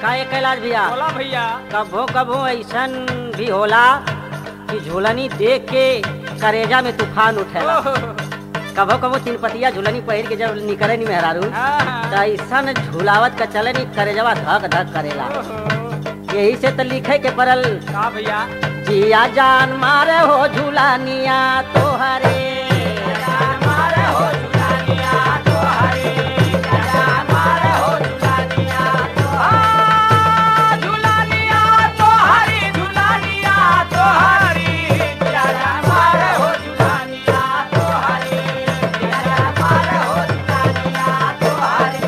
देखा ये कैलाश भैया बोला भैया। कभो कभो ऐसन भी होला कि झूलनी देख के करेजा में तूफान उठेला। कभो कभो तीन पतिया झूलनी पहिर के जब निकले नी मेहरारू तो ऐसन झूलावत का चले नी करेजवा धक धक करेला। यही से तो लिखे के पड़ल का भैया जिया जान मारे हो झूलानिया तोहरे मारे हो झूलानिया तोहरे मारे हो झूलानिया झूलानिया तोहरी झूलानिया तोहरी मारे हो झूलानिया तोहरी मारे हो झूलानिया तोहरी।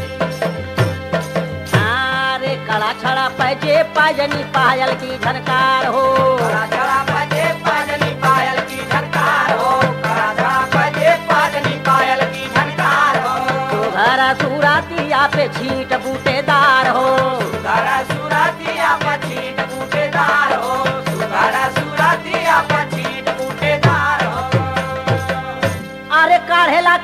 अरे कड़ा छड़ा पैजे पाजनी पायल की झनकार हो कड़ा बजे पाजनी पायल की झनकार हो कड़ा बजे पाजनी पायल की झनकार हो घर सुरातिया पे छींट बूटेदार हो सुधर सुरतिया पछीट बूटेदार हो सुधर सुरतिया पछीट बूटेदार हो। अरे काढ़ेला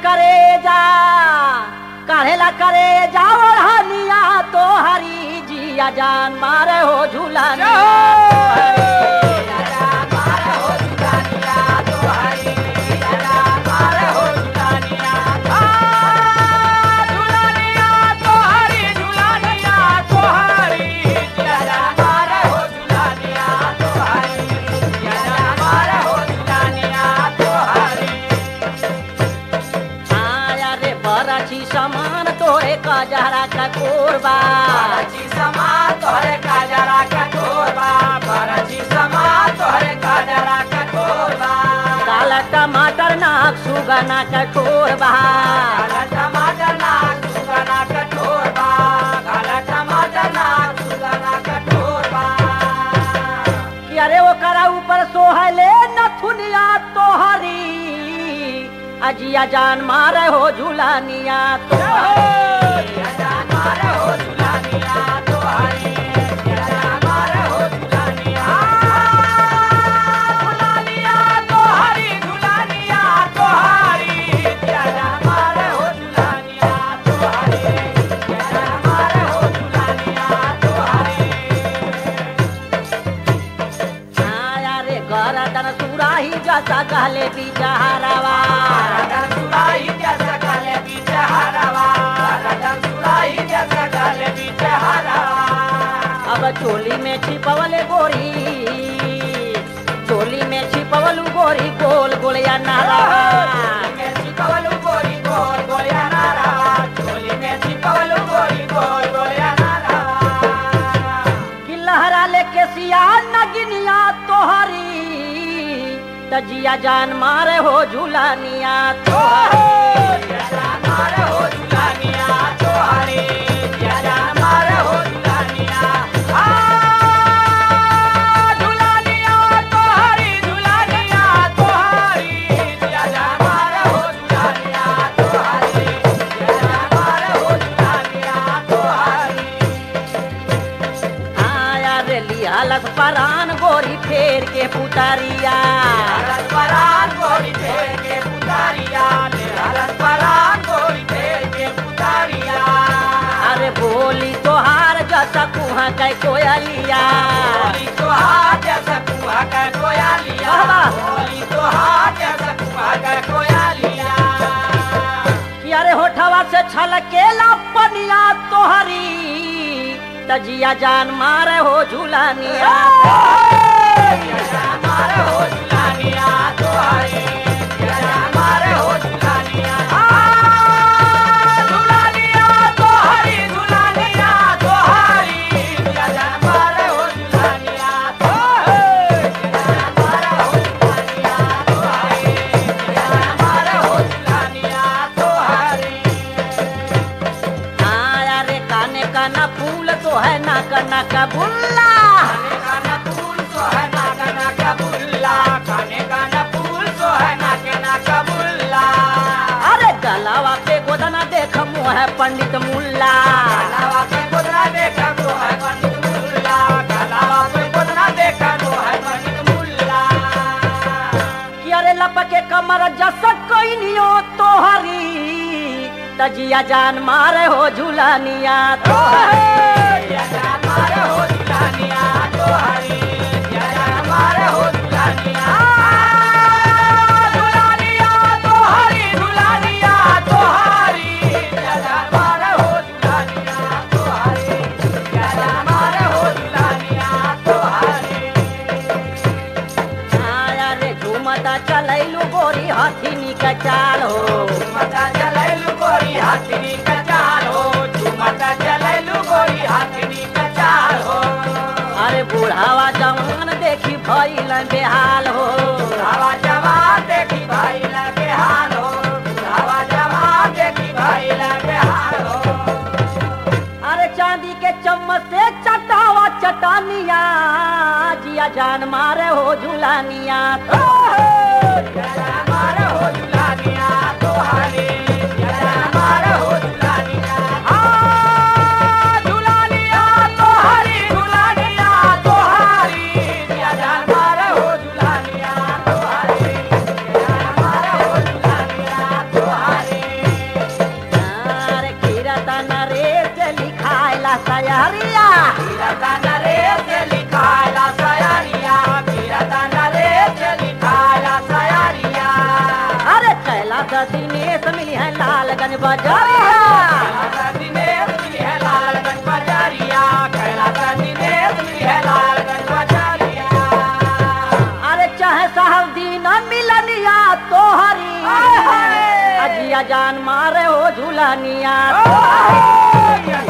करे जा ओढ़निया तो हरी जिया जान मारे हो झूलानिया मारे हो झूलानिया तोहरी मारे हो झूलानिया झूलानिया तोहरी झूलानिया तोहरी मारे हो झूलानिया तोहरी मारे हो झूलानिया तोहरी। आया रे बराची समान तोरे कजरा का कोरबा बरची समा तोहरे काजरा कठोरबा बरची समा तोहरे काजरा कठोरबा काला टमाटर नाक सुगना का कोरबा काला टमाटर नाक सुगना कठोरबा काला टमाटर नाक सुगना कठोरबा। अरे वो करा ऊपर सोहले नथुनिया तोहरी अजिया जान मारे हो झूलानिया तोहरी मारे हो झूलानिया तोहरी मारे हो झूलानिया झूलानिया तोहरी झूलानिया तोहरी मारे हो झूलानिया तोहरी मारे हो झूलानिया तोहरी। आया रे गरदन सुराही जैसा कहले बिचारवा रतन सुराही जैसा काले बीच हरवा रतन सुराही जैसा काले बीच हरवा। अब चोली में छिपवले गोरी चोली में छिपवलू गोरी गोल गोलिया नारवा चोली में छिपवलू गोरी गोल गोलिया नारवा चोली में छिपवलू गोरी गोल गोलिया नारवा। कि लहरा लेके सिया नगिनिया तोहरी तजिया जान मारे हो झूलानिया तोहरी मारे हो झूलानिया तोहरी मारे हो झूलानिया झूलानिया तोहरी झूलानिया तोहरी मारे हो झूलानिया तोहरी मारे हो झूलानिया तोहरी। आया रे लिहालत परान गोरी फेर के पुतारिया हरस परान गोरी फेर के पुतारिया हरस परान गोरी फेर के पुतारिया। अरे बोली तोहार जैसा कुहा कै कोयलिया बोली तो हाथ जैसा कुआ का कोयलिया बोली तो हाथ जैसा कुआ का कोयलिया। कि अरे होठवा से छलकेला पनिया तोहरी तजिया जान मारे हो झूलानिया मारे हो झूलानिया तोहरी मारे हो झूलानिया झूलानिया तोहरी झूलानिया तोहरी मारे हो झूलानिया तोहरी मारे हो झूलानिया तोहरी मारे हो झूलानिया तोहरी। आया रे काने काना फूल तो है ना कना का बुल्ला खाने का ना फूल तो है ना का बुल्ला खाने का ना फूल तो है ना का बुल्ला। अरे गलावा पे गोदना देख मुँह है पंडित मुल्ला गलावा पे गोदना देखा तो है पंडित मुल्ला गलावा पे गोदना देखा तो है पंडित मुल्ला। कि अरे लपके कमर जस कोई नियो तोहरी तजिया जान मारे हो झूलानिया तोहरी का चाल हो झुमता चलैलू गोरी हथनी का चाल हो झुमता चलैलू गोरी हथनी का चाल हो अरे बुढ़ावा जवान देखी भइल बेहाल हो हवा जवान देखी भाई लगे हाल हो हवा जवान देखी भाई लगे हाल हो अरे चांदी के चम्मच से चटावा चटानिया जिया जान मारे हो झुलानिया मार हो झुलानिया तोहारे मार हो झुलानिया झुलानिया तोहारी झुलानिया तोहारी मार हो झुलानिया तोहारे मार हो झुलानिया तोहारे अरे कीरतन रे से लिखाइला सयारिया कीरतन रे से लिखाइला सयारिया कीरतन रे से लिखाइला सयारिया अरे कैलाश दिनेश मिली है लालगंज बाजारिया कैलाश दिनेश मिली है लालगंज बाजारिया कैलाश दिनेश मिली है लालगंज बाजारिया अरे चाहे साहब दीन मिलनिया तोहरी अजिया जान मारे हो झुलानिया ओ